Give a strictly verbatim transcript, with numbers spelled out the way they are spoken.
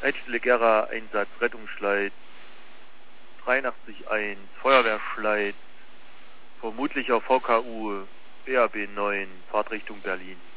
Leitstelle Gera, Einsatz Rettungsschleit, dreiundachtzig eins, Feuerwehrschleit, vermutlicher V K U, B A B neun, Fahrtrichtung Berlin.